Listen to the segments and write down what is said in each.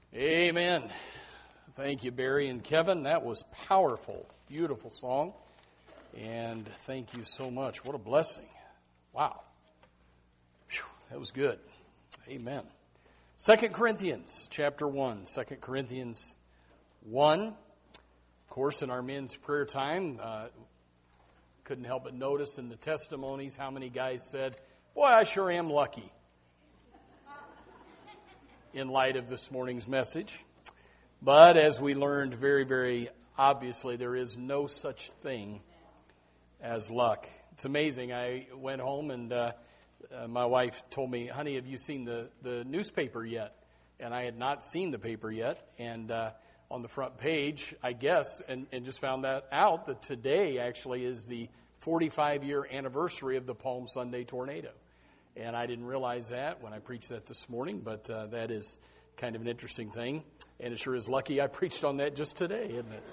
Amen. Thank you, Barry and Kevin. That was powerful. Beautiful song. And thank you so much. What a blessing. Wow. Whew, that was good. Amen. 2 Corinthians chapter 1. 2 Corinthians 1. Of course, in our men's prayer time, couldn't help but notice in the testimonies how many guys said, "Boy, I sure am lucky," in light of this morning's message. But as we learned very, very obviously, there is no such thing as luck. It's amazing. I went home and my wife told me, "Honey, have you seen the newspaper yet?" And I had not seen the paper yet. And on the front page, I guess, and just found out that today actually is the 45-year anniversary of the Palm Sunday tornado. And I didn't realize that when I preached that this morning, but that is kind of an interesting thing. And it sure is lucky I preached on that just today, isn't it?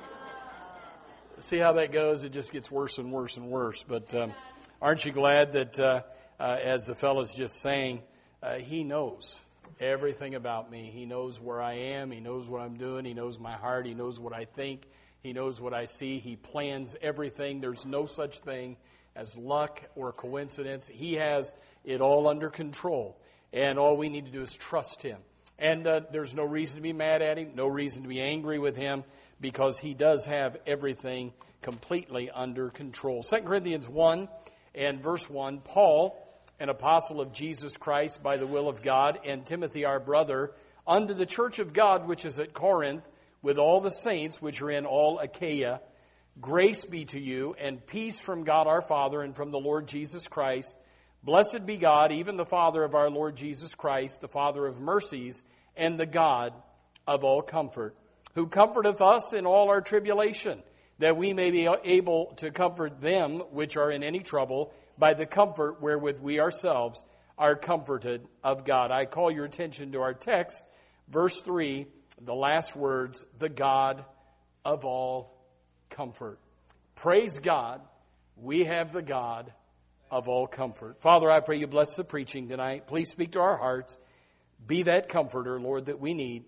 See how that goes? It just gets worse and worse and worse. But aren't you glad that, as the fellow's just saying, He knows everything about me. He knows where I am. He knows what I'm doing. He knows my heart. He knows what I think. He knows what I see. He plans everything. There's no such thing as luck or coincidence. He has it all under control. And all we need to do is trust Him. And there's no reason to be mad at Him, no reason to be angry with Him, because He does have everything completely under control. 2 Corinthians 1 and verse 1, Paul, an apostle of Jesus Christ by the will of God, and Timothy our brother, unto the church of God which is at Corinth, with all the saints which are in all Achaia, grace be to you, and peace from God our Father and from the Lord Jesus Christ. Blessed be God, even the Father of our Lord Jesus Christ, the Father of mercies, and the God of all comfort, who comforteth us in all our tribulation, that we may be able to comfort them which are in any trouble by the comfort wherewith we ourselves are comforted of God. I call your attention to our text, verse 3, the last words, the God of all comfort. Praise God, we have the God of all comfort. Father, I pray you bless the preaching tonight. Please speak to our hearts. Be that comforter, Lord, that we need.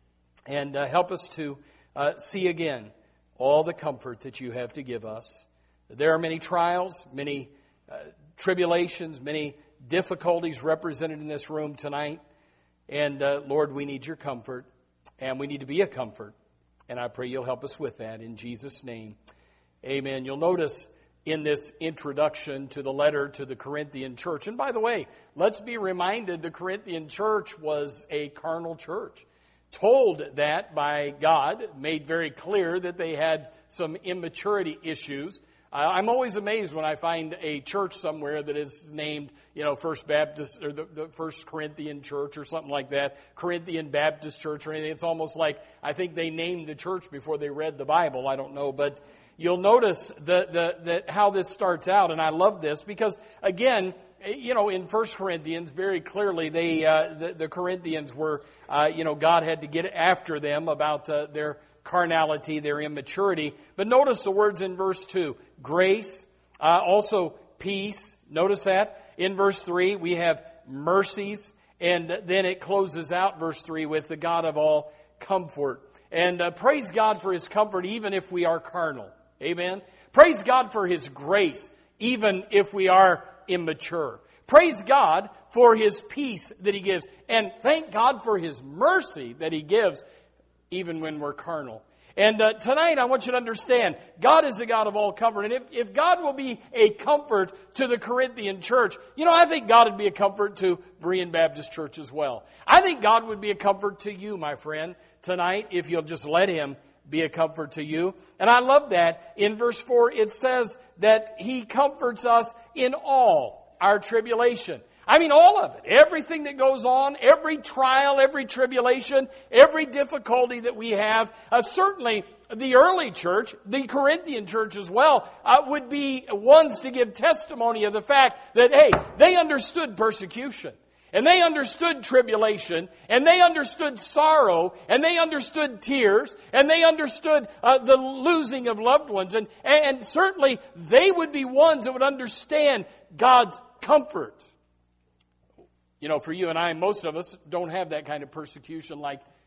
And help us to see again all the comfort that you have to give us. There are many trials, many tribulations, many difficulties represented in this room tonight. And Lord, we need your comfort. And we need to be a comfort. And I pray you'll help us with that in Jesus' name. Amen. You'll notice in this introduction to the letter to the Corinthian church. And by the way, let's be reminded the Corinthian church was a carnal church. Told that by God, made very clear that they had some immaturity issues. I'm always amazed when I find a church somewhere that is named, First Baptist or the First Corinthian Church or something like that, Corinthian Baptist Church or anything. It's almost like I think they named the church before they read the Bible. I don't know, but you'll notice that how this starts out, and I love this because again, in 1 Corinthians, very clearly the Corinthians were, God had to get after them about their carnality, their immaturity. But notice the words in verse 2. Grace, also peace. Notice that. In verse 3, we have mercies. And then it closes out verse 3 with the God of all comfort. And praise God for His comfort even if we are carnal. Amen. Praise God for His grace even if we are immature. Praise God for His peace that He gives. And thank God for His mercy that He gives even when we're carnal. And tonight I want you to understand, God is the God of all comfort. And if God will be a comfort to the Corinthian church, I think God would be a comfort to Berean Baptist Church as well. I think God would be a comfort to you, my friend, tonight, if you'll just let Him be a comfort to you. And I love that. In verse 4, it says that He comforts us in all our tribulation. I mean, all of it. Everything that goes on, every trial, every tribulation, every difficulty that we have. Certainly, the early church, the Corinthian church as well, would be ones to give testimony of the fact that, hey, they understood persecution. And they understood tribulation, and they understood sorrow, and they understood tears, and they understood the losing of loved ones. And certainly, they would be ones that would understand God's comfort. For you and I, most of us don't have that kind of persecution like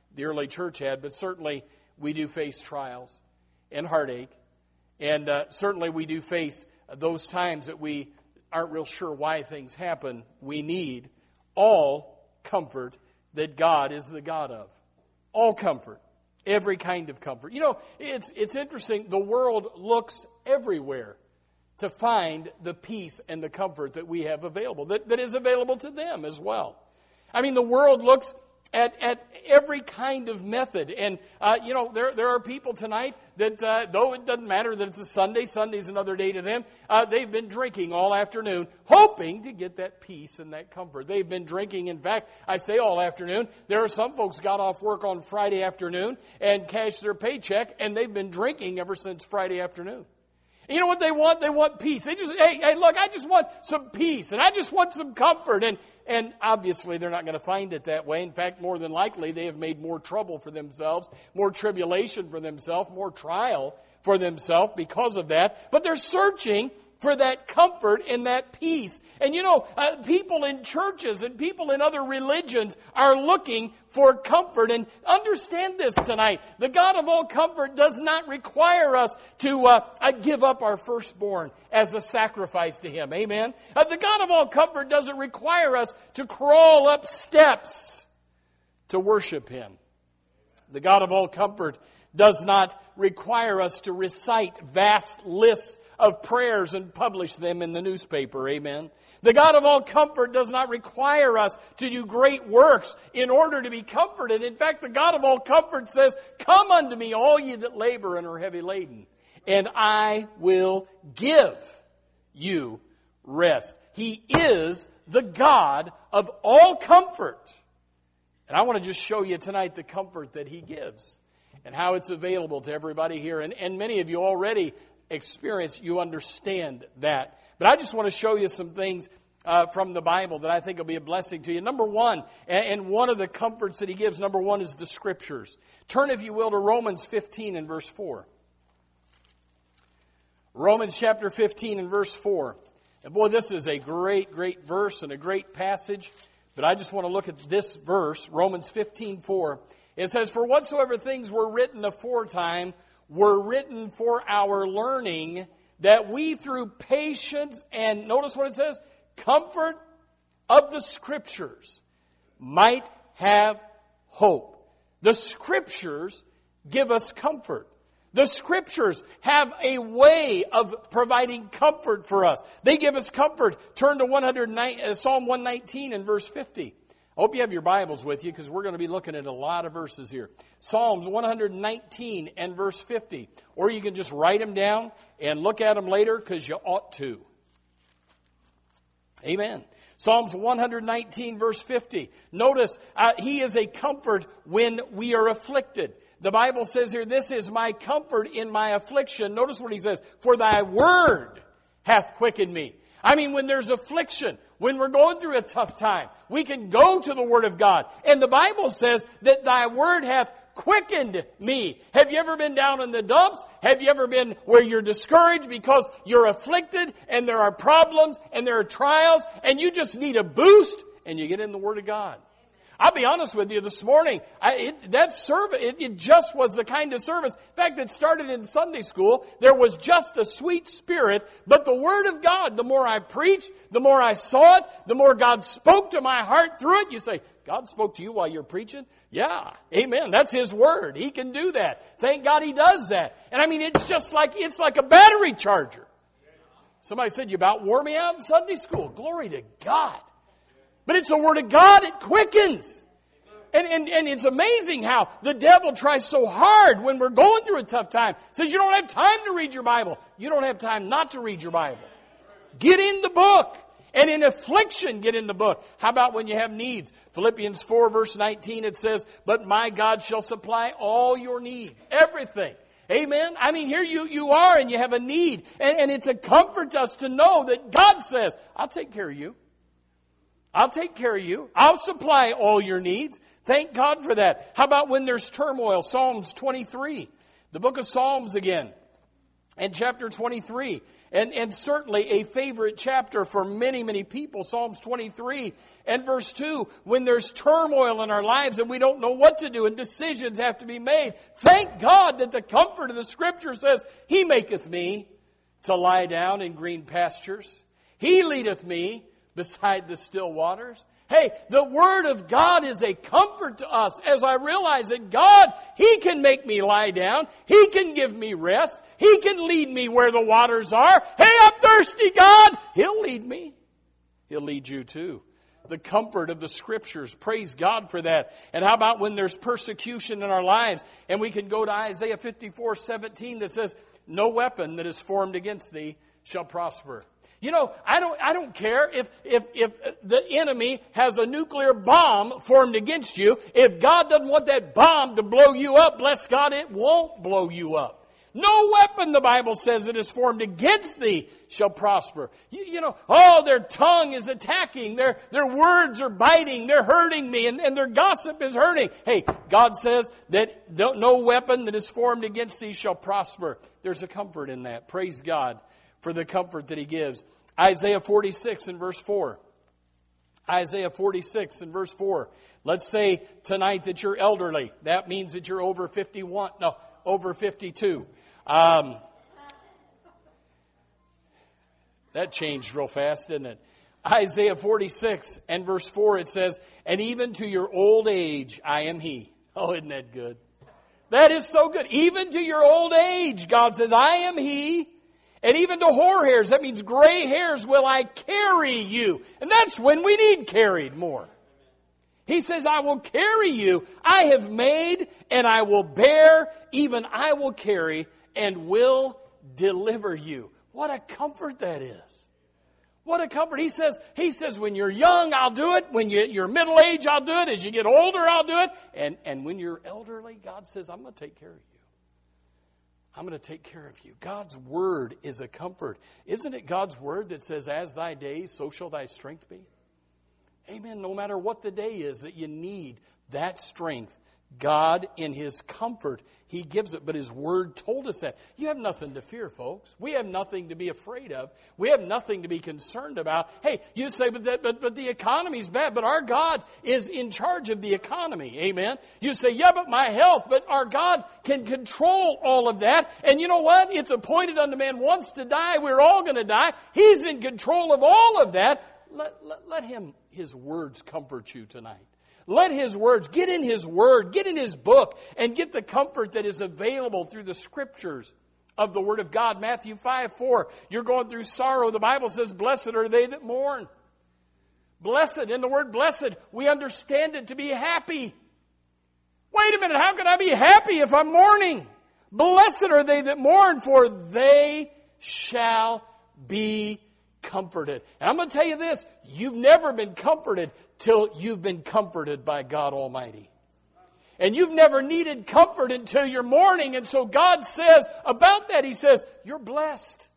the early church had, but certainly we do face trials and heartache. And certainly we do face those times that we aren't real sure why things happen. We need all comfort that God is the God of. All comfort. Every kind of comfort. You know, it's interesting. The world looks everywhere to find the peace and the comfort that we have available, that is available to them as well. I mean, the world looks at every kind of method. And, there are people tonight that, though it doesn't matter that it's a Sunday, Sunday's another day to them, they've been drinking all afternoon, hoping to get that peace and that comfort. They've been drinking. In fact, I say all afternoon, there are some folks got off work on Friday afternoon and cashed their paycheck, and they've been drinking ever since Friday afternoon. You know what they want? They want peace. They just, hey, look, I just want some peace, and I just want some comfort. And obviously they're not going to find it that way. In fact, more than likely, they have made more trouble for themselves, more tribulation for themselves, more trial for themselves because of that. But they're searching for that comfort and that peace. And people in churches and people in other religions are looking for comfort. And understand this tonight. The God of all comfort does not require us to give up our firstborn as a sacrifice to Him. Amen? The God of all comfort doesn't require us to crawl up steps to worship Him. The God of all comfort does not require us to recite vast lists of prayers and publish them in the newspaper. Amen. The God of all comfort does not require us to do great works in order to be comforted. In fact, the God of all comfort says, "Come unto me, all ye that labor and are heavy laden, and I will give you rest." He is the God of all comfort. And I want to just show you tonight the comfort that He gives and how it's available to everybody here. And many of you already experience, you understand that. But I just want to show you some things from the Bible that I think will be a blessing to you. Number one, and one of the comforts that He gives, number one is the Scriptures. Turn, if you will, to Romans 15 and verse 4. Romans chapter 15 and verse 4. And boy, this is a great, great verse and a great passage. But I just want to look at this verse, Romans 15:4. It says, "For whatsoever things were written aforetime were written for our learning, that we through patience and," notice what it says, "comfort of the Scriptures might have hope." The Scriptures give us comfort. The Scriptures have a way of providing comfort for us. They give us comfort. Turn to Psalm 119 and verse 50. I hope you have your Bibles with you because we're going to be looking at a lot of verses here. Psalms 119 and verse 50. Or you can just write them down and look at them later because you ought to. Amen. Psalms 119 verse 50. Notice, He is a comfort when we are afflicted. The Bible says here, "This is my comfort in my affliction." Notice what He says, "For thy word hath quickened me." I mean, when there's affliction, when we're going through a tough time, we can go to the Word of God. And the Bible says that thy word hath quickened me. Have you ever been down in the dumps? Have you ever been where you're discouraged because you're afflicted and there are problems and there are trials and you just need a boost and you get in the Word of God? I'll be honest with you, this morning, that service, it just was the kind of service. In fact, it started in Sunday school. There was just a sweet spirit, but the Word of God, the more I preached, the more I saw it, the more God spoke to my heart through it. You say, God spoke to you while you're preaching? Yeah, amen. That's His Word. He can do that. Thank God He does that. And I mean, it's like a battery charger. Somebody said, "You about wore me out in Sunday school." Glory to God. But it's the Word of God, it quickens. And it's amazing how the devil tries so hard when we're going through a tough time. Says, "You don't have time to read your Bible." You don't have time not to read your Bible. Get in the book. And in affliction, get in the book. How about when you have needs? Philippians 4 verse 19, it says, "But my God shall supply all your needs." Everything. Amen? I mean, here you are and you have a need. And it's a comfort to us to know that God says, "I'll take care of you. I'll take care of you. I'll supply all your needs." Thank God for that. How about when there's turmoil? Psalms 23. The book of Psalms again. And chapter 23, and certainly a favorite chapter for many, many people, Psalms 23 and verse 2, when there's turmoil in our lives and we don't know what to do and decisions have to be made, thank God that the comfort of the Scripture says, He maketh me to lie down in green pastures. He leadeth me beside the still waters. Hey, the Word of God is a comfort to us as I realize that God, He can make me lie down. He can give me rest. He can lead me where the waters are. Hey, I'm thirsty, God. He'll lead me. He'll lead you too. The comfort of the Scriptures. Praise God for that. And how about when there's persecution in our lives? And we can go to Isaiah 54:17 that says, no weapon that is formed against thee shall prosper. You know, I don't care if the enemy has a nuclear bomb formed against you. If God doesn't want that bomb to blow you up, bless God, it won't blow you up. No weapon, the Bible says, that is formed against thee shall prosper. You know, their tongue is attacking. Their words are biting. They're hurting me. And their gossip is hurting. Hey, God says that no weapon that is formed against thee shall prosper. There's a comfort in that. Praise God for the comfort that He gives. Isaiah 46 and verse 4. Isaiah 46 and verse 4. Let's say tonight that you're elderly. That means that you're over 51. No, over 52. That changed real fast, didn't it? Isaiah 46 and verse 4, it says, and even to your old age I am He. Oh, isn't that good? That is so good. Even to your old age, God says, I am He. And even to hoar hairs, that means gray hairs, will I carry you. And that's when we need carried more. He says, I will carry you. I have made and I will bear, even I will carry and will deliver you. What a comfort that is. What a comfort. He says, when you're young, I'll do it. When you're middle age, I'll do it. As you get older, I'll do it. And when you're elderly, God says, I'm going to take care of you. I'm going to take care of you. God's Word is a comfort. Isn't it God's Word that says, as thy days, so shall thy strength be? Amen. No matter what the day is that you need that strength, God in His comfort, He gives it. But His Word told us that. You have nothing to fear, folks. We have nothing to be afraid of. We have nothing to be concerned about. Hey, you say, but the economy's bad. But our God is in charge of the economy. Amen. You say, yeah, but my health. But our God can control all of that. And you know what? It's appointed unto man once to die. We're all going to die. He's in control of all of that. Let Him, His words comfort you tonight. Let His words, get in His Word, get in His book, and get the comfort that is available through the Scriptures of the Word of God. Matthew 5:4, you're going through sorrow. The Bible says, blessed are they that mourn. Blessed, in the word blessed, we understand it to be happy. Wait a minute, how can I be happy if I'm mourning? Blessed are they that mourn, for they shall be comforted. And I'm going to tell you this, you've never been comforted till you've been comforted by God Almighty. And you've never needed comfort until you're mourning. And so God says about that, He says, you're blessed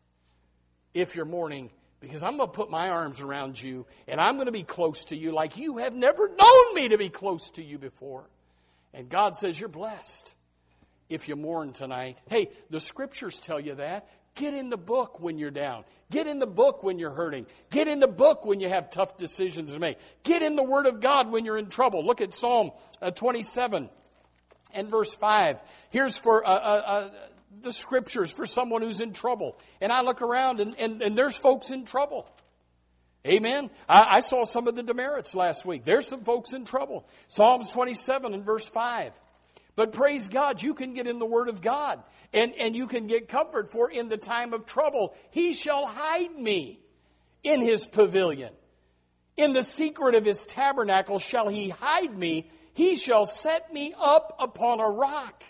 if you're mourning, because I'm going to put my arms around you and I'm going to be close to you like you have never known me to be close to you before. And God says, you're blessed if you mourn tonight. Hey, the Scriptures tell you that. Get in the book when you're down. Get in the book when you're hurting. Get in the book when you have tough decisions to make. Get in the Word of God when you're in trouble. Look at Psalm 27 and verse 5. Here's for the Scriptures for someone who's in trouble. And I look around and there's folks in trouble. Amen. I saw some of the demerits last week. There's some folks in trouble. Psalms 27 and verse 5. But praise God, you can get in the Word of God. And you can get comfort, for in the time of trouble, He shall hide me in His pavilion. In the secret of His tabernacle shall He hide me. He shall set me up upon a rock.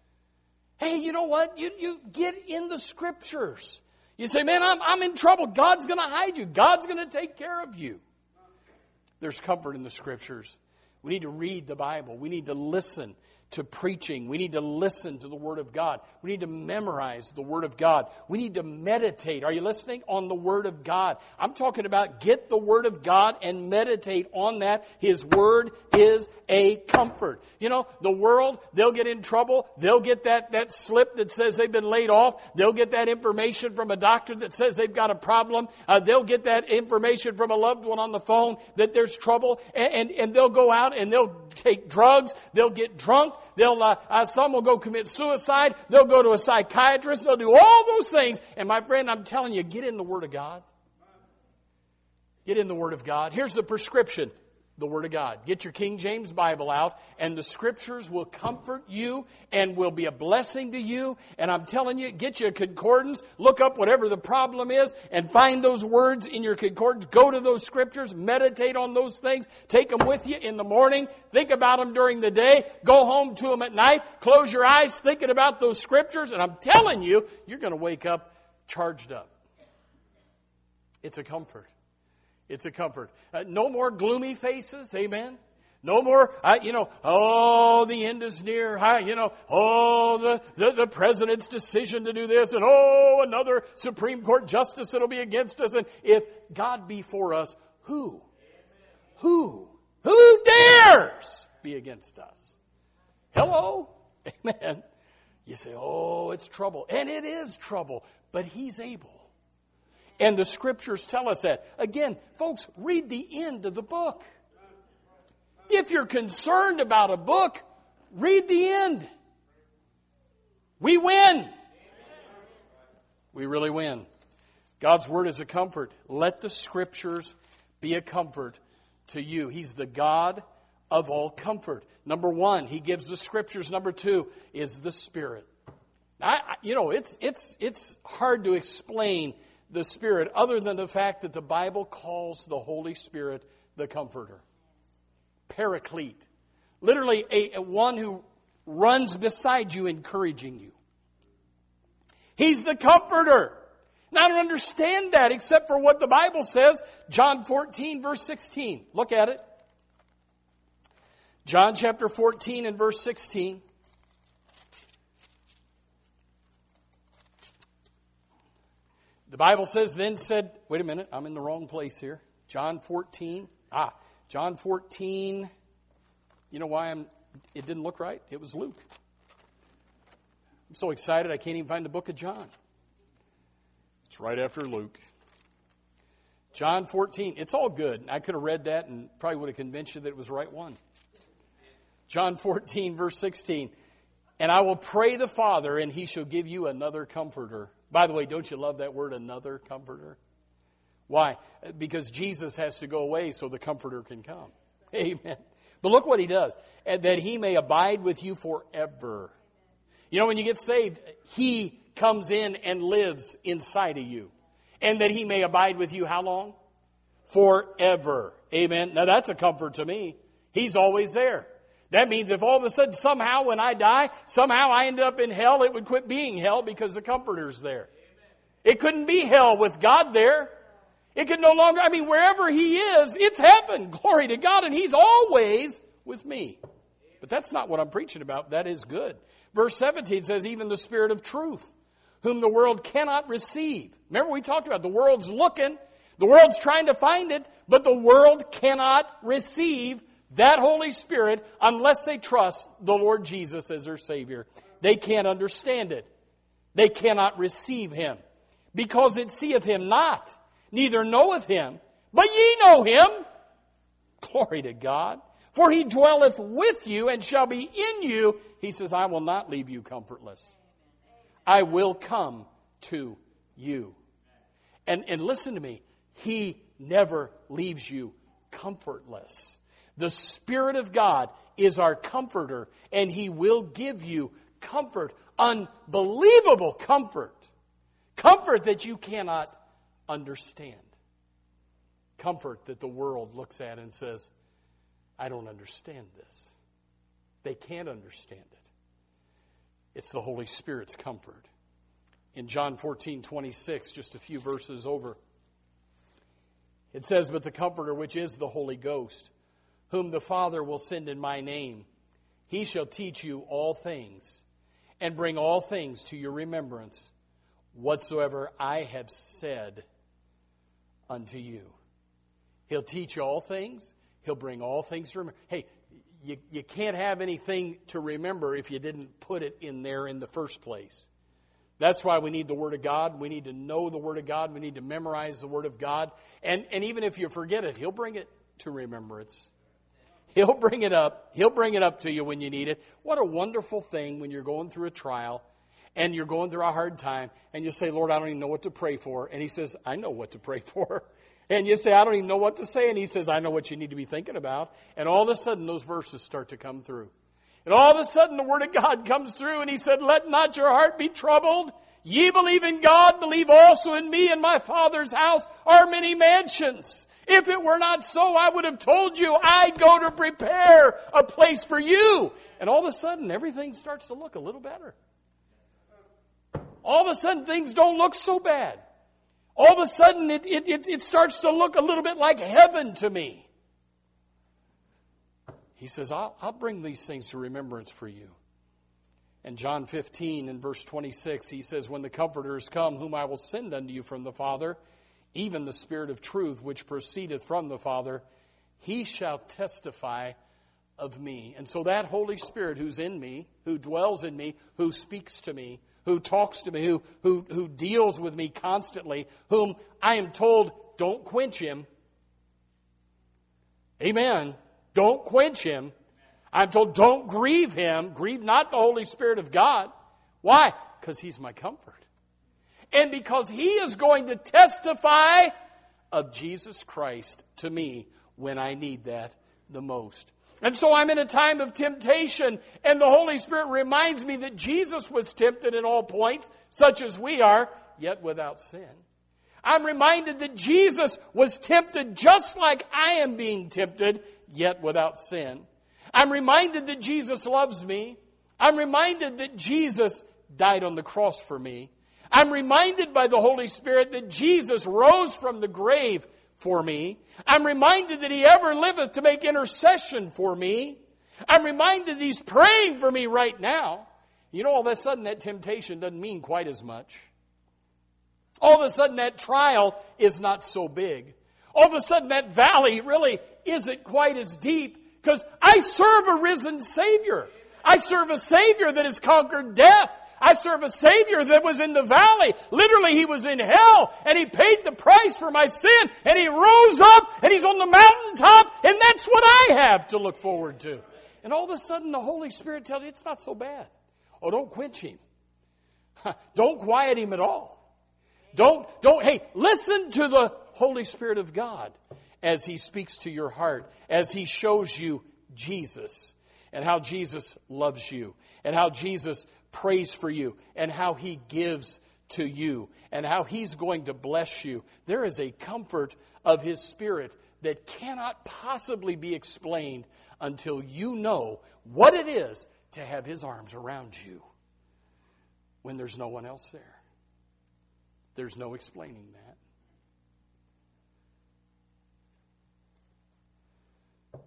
Hey, you know what? You get in the Scriptures. You say, man, I'm in trouble. God's going to hide you. God's going to take care of you. There's comfort in the Scriptures. We need to read the Bible. We need to listen to preaching. We need to listen to the Word of God. We need to memorize the Word of God. We need to meditate. Are you listening? On the Word of God. I'm talking about get the Word of God and meditate on that. His Word is a comfort. You know, the world, they'll get in trouble. They'll get that slip that says they've been laid off. They'll get that information from a doctor that says they've got a problem. They'll get that information from a loved one on the phone that there's trouble. And they'll go out and they'll take drugs. They'll get drunk. Some will go commit suicide. They'll go to a psychiatrist. They'll do all those things. And my friend, I'm telling you, get in the Word of God. Get in the Word of God. Here's the prescription. The Word of God. Get your King James Bible out, and the Scriptures will comfort you and will be a blessing to you. And I'm telling you, get you a concordance, look up whatever the problem is, and find those words in your concordance. Go to those Scriptures, meditate on those things, take them with you in the morning, think about them during the day, go home to them at night, close your eyes thinking about those Scriptures, and I'm telling you, you're going to wake up charged up. It's a comfort. It's a comfort. No more gloomy faces. Amen. No more, the end is near. The president's decision to do this. And another Supreme Court justice that'll be against us. And if God be for us, who dares be against us? Hello? Amen. You say, it's trouble. And it is trouble. But He's able. And the Scriptures tell us that. Again, folks, read the end of the book. If you're concerned about a book, read the end. We win. We really win. God's Word is a comfort. Let the Scriptures be a comfort to you. He's the God of all comfort. Number one, He gives the Scriptures. Number two is the Spirit. It's hard to explain the Spirit, other than the fact that the Bible calls the Holy Spirit the Comforter. Paraclete. Literally a one who runs beside you, encouraging you. He's the Comforter. Now, I don't understand that except for what the Bible says. John 14, verse 16. Look at it. John chapter 14 and verse 16. The Bible says, then said, wait a minute, I'm in the wrong place here. John 14. John 14. You know why it didn't look right? It was Luke. I'm so excited I can't even find the book of John. It's right after Luke. John 14. It's all good. I could have read that and probably would have convinced you that it was the right one. John 14, verse 16. And I will pray the Father, and He shall give you another comforter. By the way, don't you love that word, another comforter? Why? Because Jesus has to go away so the comforter can come. Amen. But look what He does. And that He may abide with you forever. You know, when you get saved, He comes in and lives inside of you. And that He may abide with you how long? Forever. Amen. Now that's a comfort to me. He's always there. That means if all of a sudden somehow when I die, somehow I ended up in hell, it would quit being hell because the Comforter's there. It couldn't be hell with God there. It could no longer, wherever He is, it's heaven. Glory to God. And He's always with me. But that's not what I'm preaching about. That is good. Verse 17 says, even the Spirit of truth, whom the world cannot receive. Remember we talked about the world's looking. The world's trying to find it, but the world cannot receive that Holy Spirit unless they trust the Lord Jesus as their Savior. They can't understand it. They cannot receive Him. Because it seeth Him not, neither knoweth Him, but ye know Him. Glory to God. For He dwelleth with you and shall be in you. He says, I will not leave you comfortless. I will come to you. And listen to me. He never leaves you comfortless. The Spirit of God is our comforter, and He will give you comfort, unbelievable comfort. Comfort that you cannot understand. Comfort that the world looks at and says, I don't understand this. They can't understand it. It's the Holy Spirit's comfort. In John 14:26, just a few verses over, it says, but the Comforter, which is the Holy Ghost, whom the Father will send in my name, He shall teach you all things, and bring all things to your remembrance, whatsoever I have said unto you. He'll teach you all things. He'll bring all things to remember. Hey, you can't have anything to remember if you didn't put it in there in the first place. That's why we need the Word of God. We need to know the Word of God. We need to memorize the Word of God. And even if you forget it, He'll bring it to remembrance. He'll bring it up. He'll bring it up to you when you need it. What a wonderful thing when you're going through a trial and you're going through a hard time and you say, Lord, I don't even know what to pray for. And He says, I know what to pray for. And you say, I don't even know what to say. And He says, I know what you need to be thinking about. And all of a sudden, those verses start to come through. And all of a sudden, the Word of God comes through. And He said, let not your heart be troubled. Ye believe in God, believe also in me. In my Father's house are many mansions. If it were not so, I would have told you, I go to prepare a place for you. And all of a sudden, everything starts to look a little better. All of a sudden, things don't look so bad. All of a sudden, it starts to look a little bit like heaven to me. He says, I'll bring these things to remembrance for you. And John 15 and verse 26, He says, when the Comforter is come, whom I will send unto you from the Father, even the Spirit of truth, which proceedeth from the Father, He shall testify of me. And so that Holy Spirit who's in me, who dwells in me, who speaks to me, who talks to me, who deals with me constantly, whom I am told, don't quench Him. Amen. Don't quench Him. I'm told, don't grieve Him. Grieve not the Holy Spirit of God. Why? Because He's my comfort. And because He is going to testify of Jesus Christ to me when I need that the most. And so I'm in a time of temptation, and the Holy Spirit reminds me that Jesus was tempted in all points, such as we are, yet without sin. I'm reminded that Jesus was tempted just like I am being tempted, yet without sin. I'm reminded that Jesus loves me. I'm reminded that Jesus died on the cross for me. I'm reminded by the Holy Spirit that Jesus rose from the grave for me. I'm reminded that He ever liveth to make intercession for me. I'm reminded that He's praying for me right now. You know, all of a sudden that temptation doesn't mean quite as much. All of a sudden that trial is not so big. All of a sudden that valley really isn't quite as deep because I serve a risen Savior. I serve a Savior that has conquered death. I serve a Savior that was in the valley. Literally, He was in hell, and He paid the price for my sin, and He rose up, and He's on the mountaintop, and that's what I have to look forward to. And all of a sudden, the Holy Spirit tells you, it's not so bad. Oh, don't quench Him. Don't quiet Him at all. Hey, listen to the Holy Spirit of God as He speaks to your heart, as He shows you Jesus, and how Jesus loves you, and how Jesus prays for you, and how He gives to you, and how He's going to bless you. There is a comfort of His Spirit that cannot possibly be explained until you know what it is to have His arms around you when there's no one else there. There's no explaining that.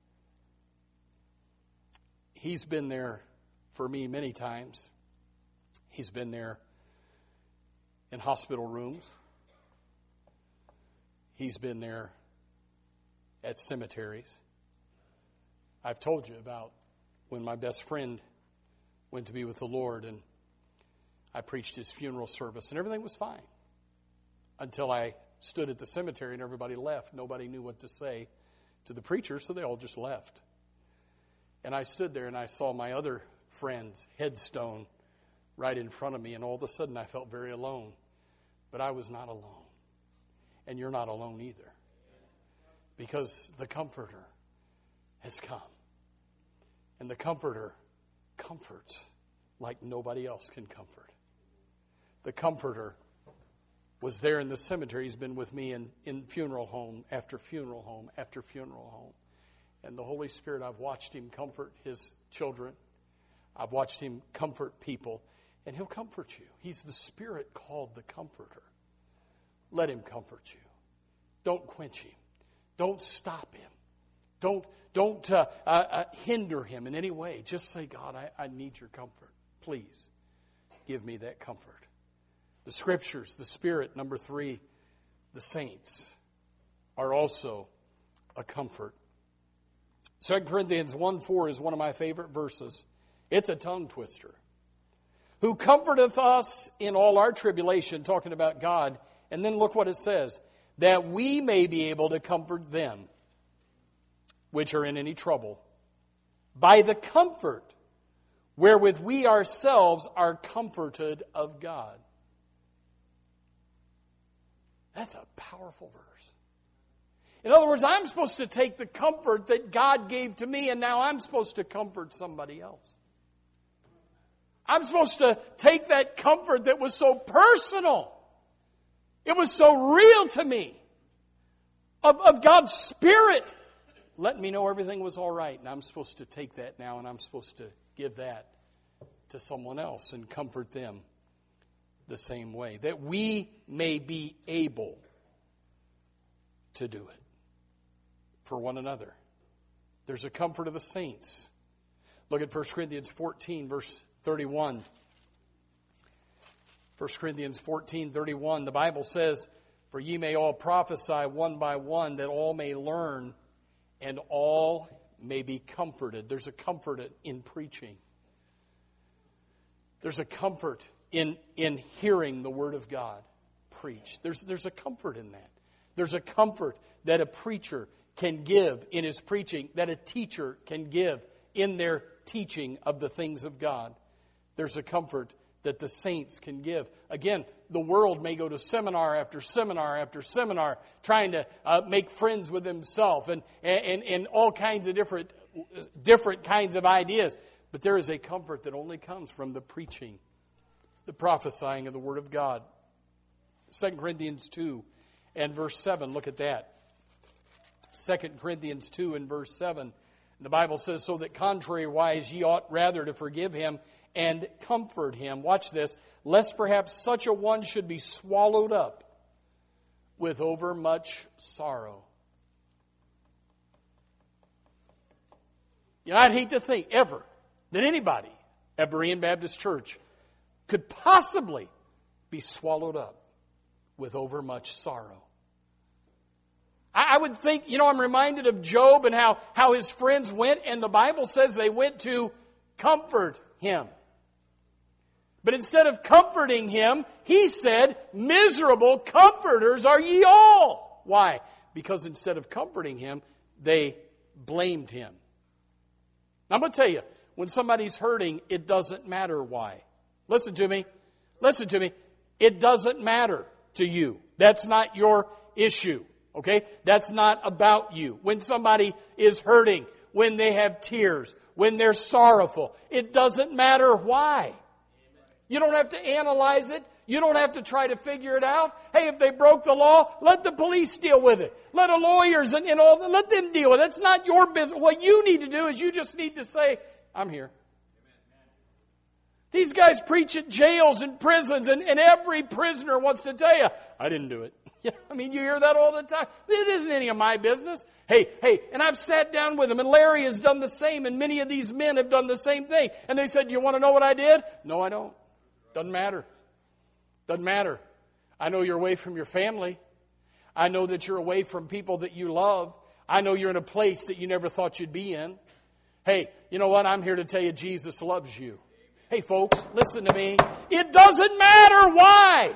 He's been there for me many times. He's been there in hospital rooms. He's been there at cemeteries. I've told you about when my best friend went to be with the Lord, and I preached his funeral service, and everything was fine until I stood at the cemetery and everybody left. Nobody knew what to say to the preacher, so they all just left. And I stood there and I saw my other friend's headstone right in front of me, and all of a sudden I felt very alone. But I was not alone. And you're not alone either. Because the Comforter has come. And the Comforter comforts like nobody else can comfort. The Comforter was there in the cemetery. He's been with me in funeral home after funeral home after funeral home. And the Holy Spirit, I've watched Him comfort His children. I've watched Him comfort people. And He'll comfort you. He's the Spirit called the Comforter. Let Him comfort you. Don't quench Him. Don't stop Him. Don't hinder him in any way. Just say, God, I need your comfort. Please give me that comfort. The Scriptures, the Spirit, number 3, the saints are also a comfort. 2 Corinthians 1:4 is one of my favorite verses. It's a tongue twister. Who comforteth us in all our tribulation, talking about God. And then look what it says. That we may be able to comfort them which are in any trouble, by the comfort wherewith we ourselves are comforted of God. That's a powerful verse. In other words, I'm supposed to take the comfort that God gave to me, and now I'm supposed to comfort somebody else. I'm supposed to take that comfort that was so personal. It was so real to me. Of God's Spirit. Let me know everything was all right. And I'm supposed to take that now and I'm supposed to give that to someone else and comfort them the same way. That we may be able to do it for one another. There's a comfort of the saints. Look at 1 Corinthians 14, verse 31. 1 Corinthians 14:31, the Bible says, for ye may all prophesy one by one, that all may learn and all may be comforted. There's a comfort in preaching. There's a comfort in hearing the Word of God preached. There's a comfort in that. There's a comfort that a preacher can give in his preaching, that a teacher can give in their teaching of the things of God. There's a comfort that the saints can give. Again, the world may go to seminar after seminar after seminar trying to make friends with himself and all kinds of different kinds of ideas. But there is a comfort that only comes from the preaching, the prophesying of the Word of God. 2 Corinthians 2 and verse 7, look at that. 2 Corinthians 2 and verse 7, the Bible says, so that contrariwise ye ought rather to forgive him and comfort him. Watch this. Lest perhaps such a one should be swallowed up with overmuch sorrow. You know, I'd hate to think ever that anybody at Berean Baptist Church could possibly be swallowed up with overmuch sorrow. I would think, I'm reminded of Job and how his friends went, and the Bible says they went to comfort him. But instead of comforting him, he said, miserable comforters are ye all. Why? Because instead of comforting him, they blamed him. I'm going to tell you, when somebody's hurting, it doesn't matter why. Listen to me. Listen to me. It doesn't matter to you. That's not your issue. Okay? That's not about you. When somebody is hurting, when they have tears, when they're sorrowful, it doesn't matter why. You don't have to analyze it. You don't have to try to figure it out. Hey, if they broke the law, let the police deal with it. Let the lawyers and all, let them deal with it. That's not your business. What you need to do is you just need to say, I'm here. These guys preach at jails and prisons, and every prisoner wants to tell you, I didn't do it. I mean, you hear that all the time. It isn't any of my business. Hey, and I've sat down with them, and Larry has done the same, and many of these men have done the same thing. And they said, you want to know what I did? No, I don't. Doesn't matter. Doesn't matter. I know you're away from your family. I know that you're away from people that you love. I know you're in a place that you never thought you'd be in. Hey, you know what? I'm here to tell you Jesus loves you. Hey, folks, listen to me. It doesn't matter why.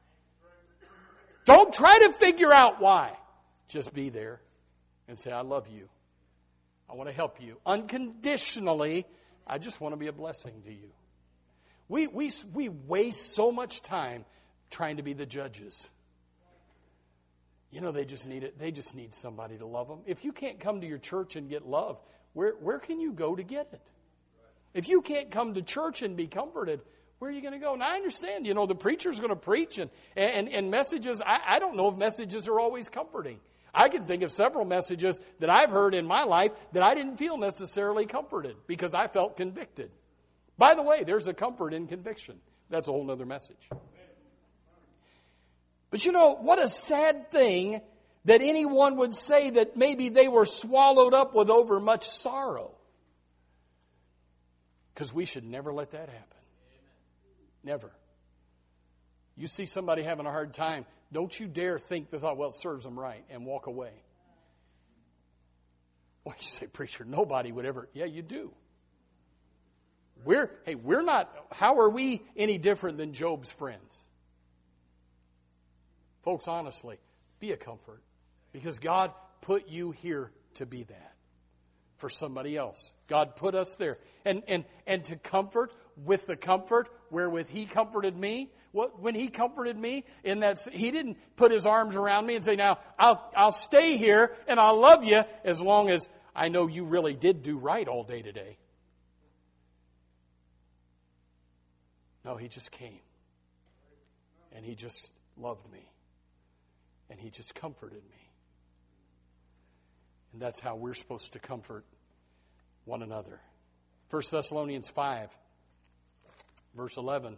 Don't try to figure out why. Just be there and say, I love you. I want to help you. Unconditionally, I just want to be a blessing to you. We waste so much time trying to be the judges. They just need it. They just need somebody to love them. If you can't come to your church and get love, where can you go to get it? If you can't come to church and be comforted, where are you going to go? Now, I understand, the preacher's going to preach and messages. I don't know if messages are always comforting. I can think of several messages that I've heard in my life that I didn't feel necessarily comforted because I felt convicted. By the way, there's a comfort in conviction. That's a whole other message. But what a sad thing that anyone would say that maybe they were swallowed up with overmuch sorrow. Because we should never let that happen. Never. You see somebody having a hard time, don't you dare think the thought, well, it serves them right, and walk away. Well, you say, preacher, nobody would ever. Yeah, you do. We're not, how are we any different than Job's friends? Folks, honestly, be a comfort. Because God put you here to be that for somebody else. God put us there. And to comfort with the comfort wherewith He comforted me. When He comforted me, He didn't put His arms around me and say, now, I'll stay here and I'll love you as long as I know you really did do right all day today. No, He just came. And He just loved me. And He just comforted me. And that's how we're supposed to comfort one another. 1 Thessalonians 5, verse 11.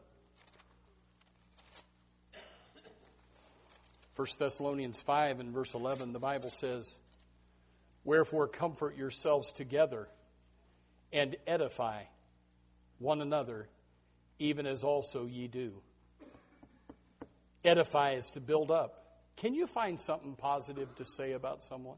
1 Thessalonians 5 and verse 11, the Bible says, wherefore comfort yourselves together and edify one another, even as also ye do. Edify is to build up. Can you find something positive to say about someone?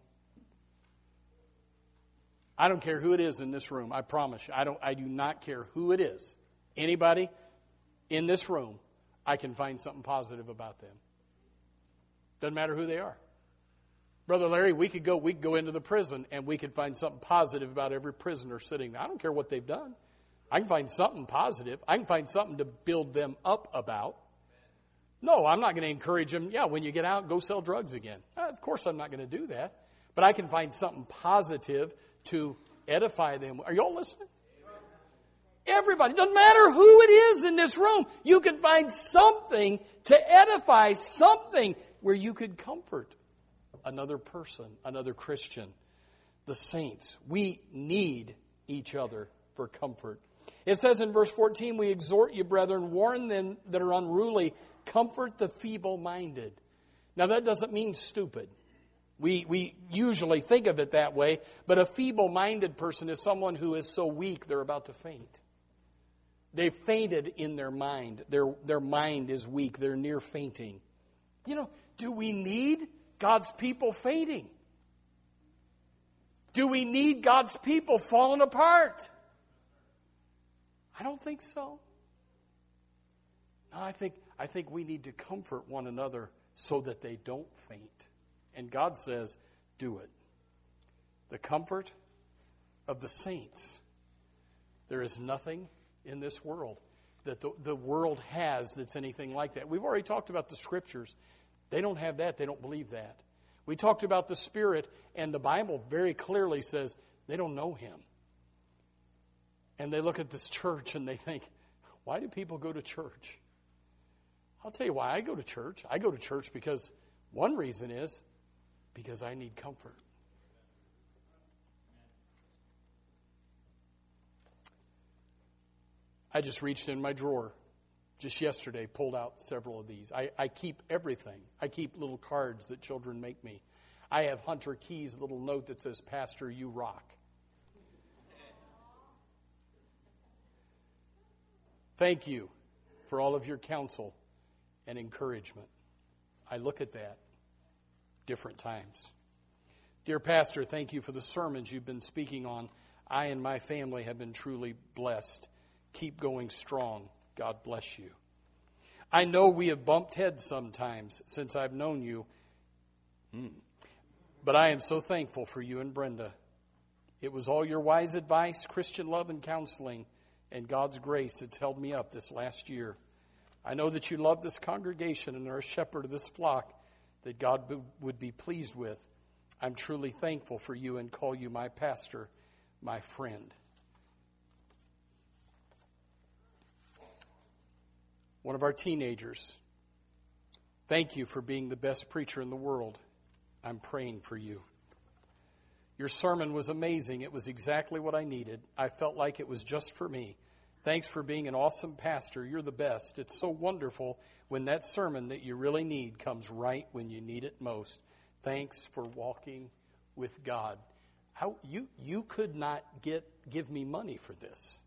I don't care who it is in this room. I promise you. I do not care who it is. Anybody in this room, I can find something positive about them. Doesn't matter who they are. Brother Larry, we could go into the prison and we could find something positive about every prisoner sitting there. I don't care what they've done. I can find something positive. I can find something to build them up about. No, I'm not going to encourage them, when you get out, go sell drugs again. Of course I'm not going to do that. But I can find something positive to edify them. Are you all listening? Everybody. Doesn't matter who it is in this room. You can find something to edify, something where you could comfort another person, another Christian, the saints. We need each other for comfort. It says in verse 14, we exhort you, brethren, warn them that are unruly, comfort the feeble-minded. Now that doesn't mean stupid. We usually think of it that way, but a feeble-minded person is someone who is so weak they're about to faint. They've fainted in their mind. Their mind is weak. They're near fainting. Do we need God's people fainting? Do we need God's people falling apart? I don't think so. No, I think we need to comfort one another so that they don't faint. And God says, do it. The comfort of the saints. There is nothing in this world that the world has that's anything like that. We've already talked about the Scriptures. They don't have that. They don't believe that. We talked about the Spirit, and the Bible very clearly says they don't know Him. And they look at this church and they think, why do people go to church? I'll tell you why I go to church. I go to church because one reason is because I need comfort. I just reached in my drawer just yesterday, pulled out several of these. I keep everything. I keep little cards that children make me. I have Hunter Key's little note that says, Pastor, you rock. Thank you for all of your counsel and encouragement. I look at that different times. Dear Pastor, thank you for the sermons you've been speaking on. I and my family have been truly blessed. Keep going strong. God bless you. I know we have bumped heads sometimes since I've known you, but I am so thankful for you and Brenda. It was all your wise advice, Christian love, and counseling, and God's grace that's held me up this last year. I know that you love this congregation and are a shepherd of this flock that God would be pleased with. I'm truly thankful for you and call you my pastor, my friend. One of our teenagers, thank you for being the best preacher in the world. I'm praying for you. Your sermon was amazing. It was exactly what I needed. I felt like it was just for me. Thanks for being an awesome pastor. You're the best. It's so wonderful when that sermon that you really need comes right when you need it most. thanks for walking with God. You could not give me money for this.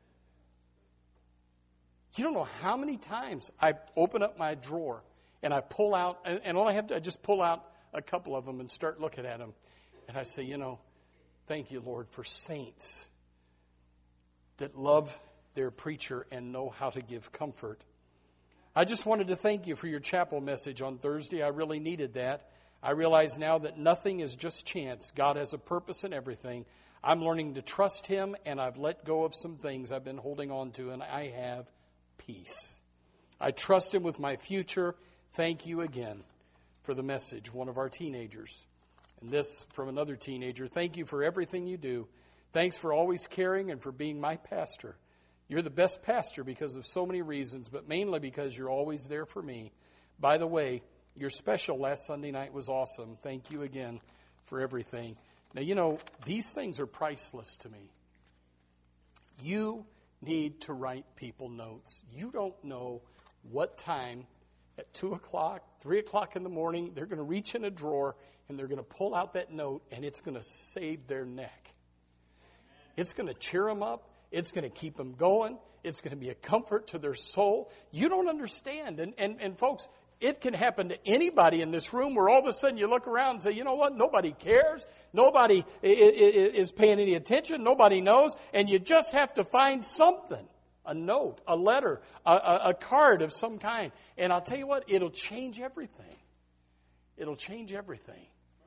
You don't know how many times I open up my drawer and I pull out, and all I just pull out a couple of them and start looking at them. And I say, thank you, Lord, for saints that love their preacher and know how to give comfort. I just wanted to thank you for your chapel message on Thursday. I really needed that. I realize now that nothing is just chance. God has a purpose in everything. I'm learning to trust Him, and I've let go of some things I've been holding on to, and I have peace. I trust Him with my future. Thank you again for the message, one of our teenagers. And this from another teenager. Thank you for everything you do. Thanks for always caring and for being my pastor. You're the best pastor because of so many reasons, but mainly because you're always there for me. By the way, your special last Sunday night was awesome. Thank you again for everything. Now, these things are priceless to me. You need to write people notes. You don't know what time at 2 o'clock, 3 o'clock in the morning, they're going to reach in a drawer and they're going to pull out that note, and it's going to save their neck. It's going to cheer them up. It's going to keep them going. It's going to be a comfort to their soul. You don't understand. And folks, it can happen to anybody in this room where all of a sudden you look around and say, you know what? Nobody cares. Nobody is paying any attention. Nobody knows. And you just have to find something, a note, a letter, a card of some kind. And I'll tell you what, it'll change everything. It'll change everything.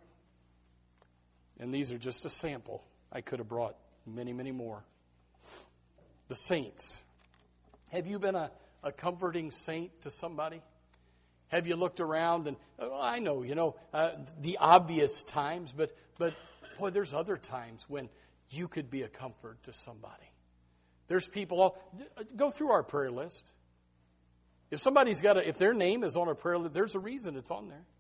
And these are just a sample. I could have brought many, many more. The saints. Have you been a comforting saint to somebody? Have you looked around and, I know, the obvious times, but boy, there's other times when you could be a comfort to somebody. There's people, go through our prayer list. If somebody's if their name is on a prayer list, there's a reason it's on there.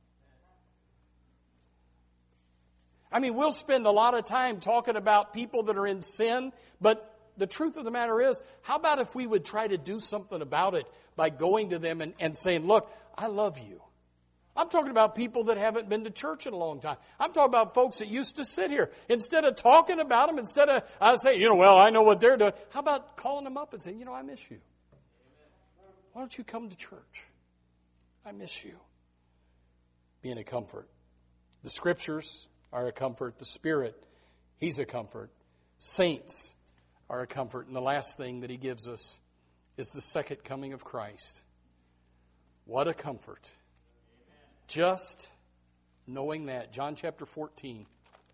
I mean, we'll spend a lot of time talking about people that are in sin, but the truth of the matter is, how about if we would try to do something about it by going to them and saying, look, I love you. I'm talking about people that haven't been to church in a long time. I'm talking about folks that used to sit here. Instead of talking about them, instead of saying, I know what they're doing. How about calling them up and saying, I miss you. Why don't you come to church? I miss you. Being a comfort. The Scriptures are a comfort. The Spirit, He's a comfort. Saints are a comfort. And the last thing that He gives us is the second coming of Christ. What a comfort. Just knowing that. John chapter 14.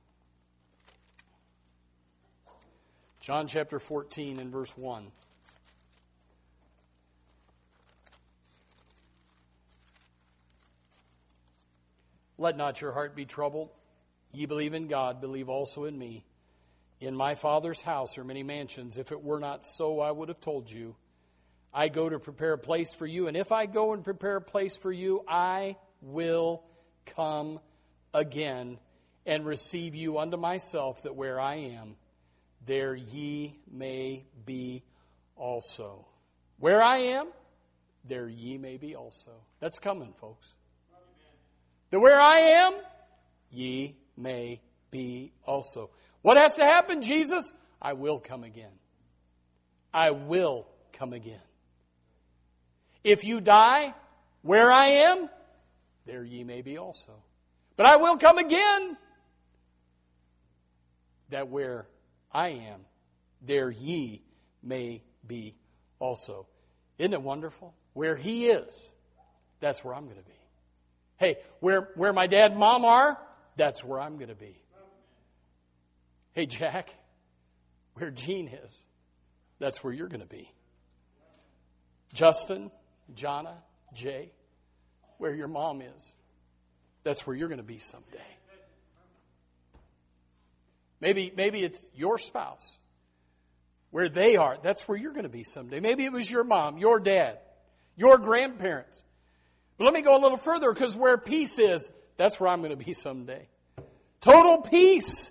John chapter 14 and verse 1. Let not your heart be troubled. Ye believe in God, believe also in me. In my Father's house are many mansions. If it were not so, I would have told you. I go to prepare a place for you, and if I go and prepare a place for you, I will come again and receive you unto myself, that where I am, there ye may be also. Where I am, there ye may be also. That's coming, folks. That where I am, ye may be also. What has to happen, Jesus? I will come again. I will come again. If you die where I am, there ye may be also. But I will come again, that where I am, there ye may be also. Isn't it wonderful? Where He is, that's where I'm going to be. Hey, where my dad and mom are, that's where I'm going to be. Hey, Jack, where Gene is, that's where you're going to be. Justin, Jonna, Jay, where your mom is, that's where you're going to be someday. Maybe it's your spouse. Where they are, that's where you're going to be someday. Maybe it was your mom, your dad, your grandparents. But let me go a little further, because where peace is, that's where I'm going to be someday. Total peace.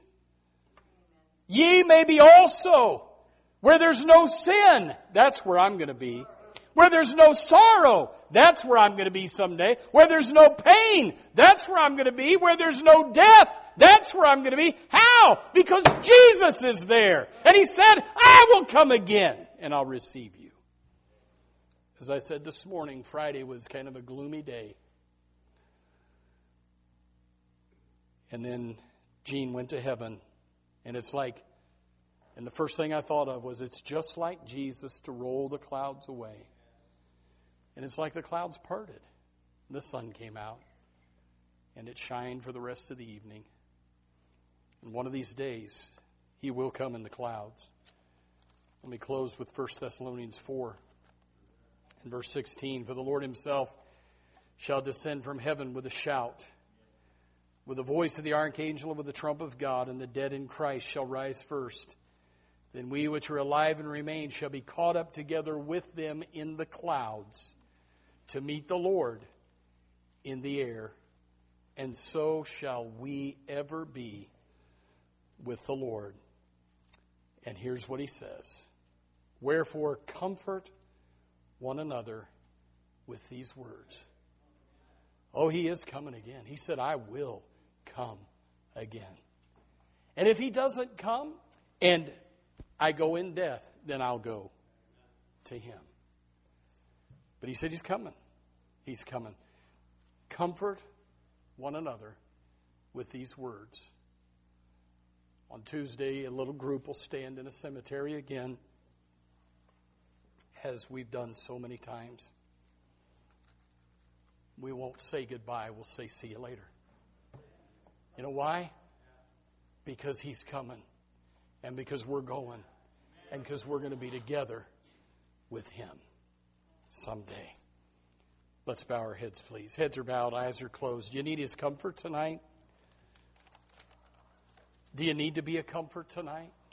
Ye may be also. Where there's no sin, that's where I'm going to be. Where there's no sorrow, that's where I'm going to be someday. Where there's no pain, that's where I'm going to be. Where there's no death, that's where I'm going to be. How? Because Jesus is there. And He said, I will come again and I'll receive you. As I said this morning, Friday was kind of a gloomy day. And then Jean went to heaven. And it's like, and the first thing I thought of was, it's just like Jesus to roll the clouds away. And it's like the clouds parted. The sun came out. And it shined for the rest of the evening. And one of these days, He will come in the clouds. Let me close with 1 Thessalonians 4 and verse 16. For the Lord Himself shall descend from heaven with a shout, with the voice of the archangel and with the trump of God, and the dead in Christ shall rise first. Then we which are alive and remain shall be caught up together with them in the clouds to meet the Lord in the air. And so shall we ever be with the Lord. And here's what He says. Wherefore comfort one another with these words. Oh, He is coming again. He said, I will come again. And if He doesn't come and I go in death, then I'll go to Him. But He said He's coming. He's coming. Comfort one another with these words. On Tuesday, a little group will stand in a cemetery again, as we've done so many times. We won't say goodbye. We'll say see you later. You know why? Because He's coming. And because we're going. And because we're going to be together with Him someday. Let's bow our heads, please. Heads are bowed, eyes are closed. Do you need His comfort tonight? Do you need to be a comfort tonight?